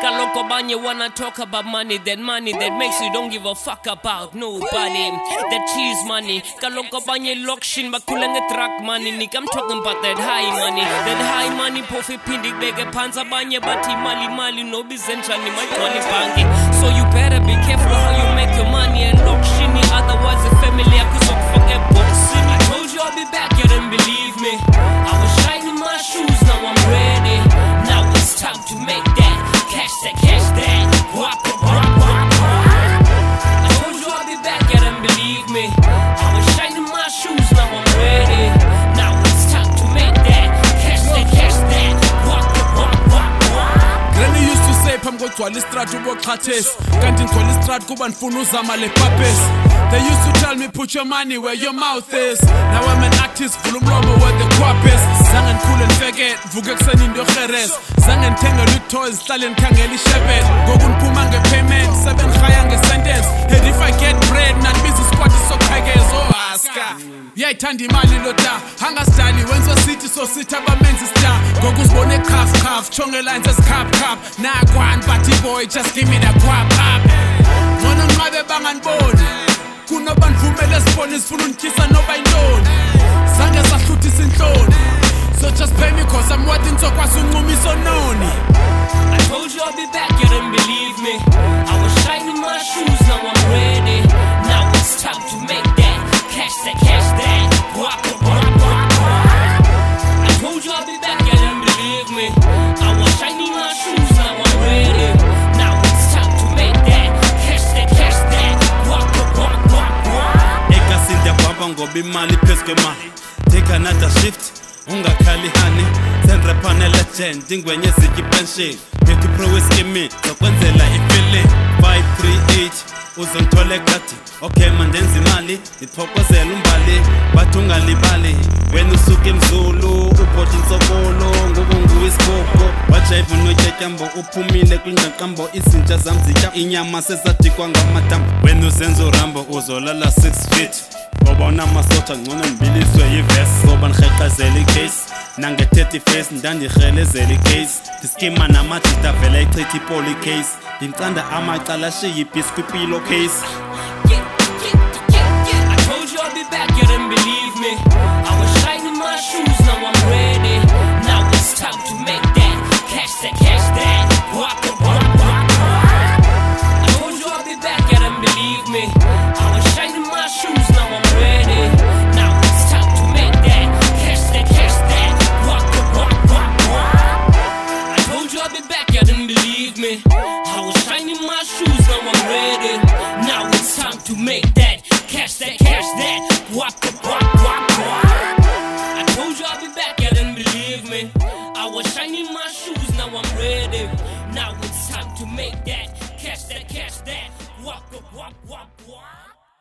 Kaloko banye wanna talk about money that makes you don't give a fuck about nobody. That cheese money. Kaloko banye lokshin bakulenge truck money. Nick, I'm talking about that high money. That high money pofi pindik bege panza banye bati mali no bizenchani my money bangi. So you better be careful how you make your money and lokshini, otherwise the family akusok forget boxing. I told you I'll be back, you didn't believe me. I was shining my shoes, now I'm ready. Now it's time to make that cash that wap. I told you I'll be back, you didn't believe me. I was shining my shoes, now I'm ready. Now it's time to make that cash that wap. Granny used to say pam gogcwala istrati ubokhathesi kanti ngicwala istrati kuba ndifuna uzama le papesi. They used to tell me put your money where your mouth is. Now I'm an artist, vula umlomo where the crop is. Zange ndikhule ndifeke vuke ekuseni ndiyohereza. Zange ndithengele ii-toys hlale ndikhangela ishebet. Ngoku ndiphuma ngepayment sebe ndirhaya ngesentence. And if I get bread nandibiza isikwati sokuqhekeza aska. Uyayithanda imali lo da angasidali wenziwa sithi sosithi abamenzi star. Ngoku uzibone khaf chonge lines ezikhap nakwani but boy just give me the kwap up. Ngcono nqabe bangandiboni kunoba ndivumele sibone sifuna undityisa noba yintoni. Zange sahluthisa intloni. So just pay me cause I'm worth it sokwazi uncumisa ononi. I told you I'll be back, you didn't believe me. I was shining my shoes, now I'm ready. Now it's time to make that cash that wap. I told you I'll be back, you didn't believe me. I was shining my shoes, now I'm ready. Now it's time to make that cash that wap. Ekasinda kwaba ngoba imali phezu kwemali. Take another shift, ungakhali honey. Senrapane legend, ingwenye ziki pension. Phethu pro weskimi, zokwenzela ifeeling 538, uzongithole gadi. Okay mandenza imali, ngithokozela umbali. Bathi ungalibali, wena usuke emzulu, ubhodi insobolo, ngoku nguwisikoko. Wajive unotyatyambo, uphumile kwingqaqambo. Izinja zam zitya inyama sezadikwa ngamadambo. Wena uzenza urambo, uzolala 6 feet. Ngoba unamasotsha ngcono ndibiliswe yivesi. Ngoba ndikheqezela icase nange-30 face ndandirhelezela icase. Ndiskima namadida vele ichitha ipoli case. Ndimcanda amacala ashiye ibhisi kwipilo case. I told you I'll be back, you didn't believe me. I was shining my shoes, now I'm ready. Now it's time to make that cash that wap. I told you I'll be back, you didn't believe me. I was shining my shoes, now I'm ready. Now it's time to make that cash that wap. I told you I'll be back, you didn't believe me. I was shining my shoes, now I'm ready. Now it's time to make that cash that wap.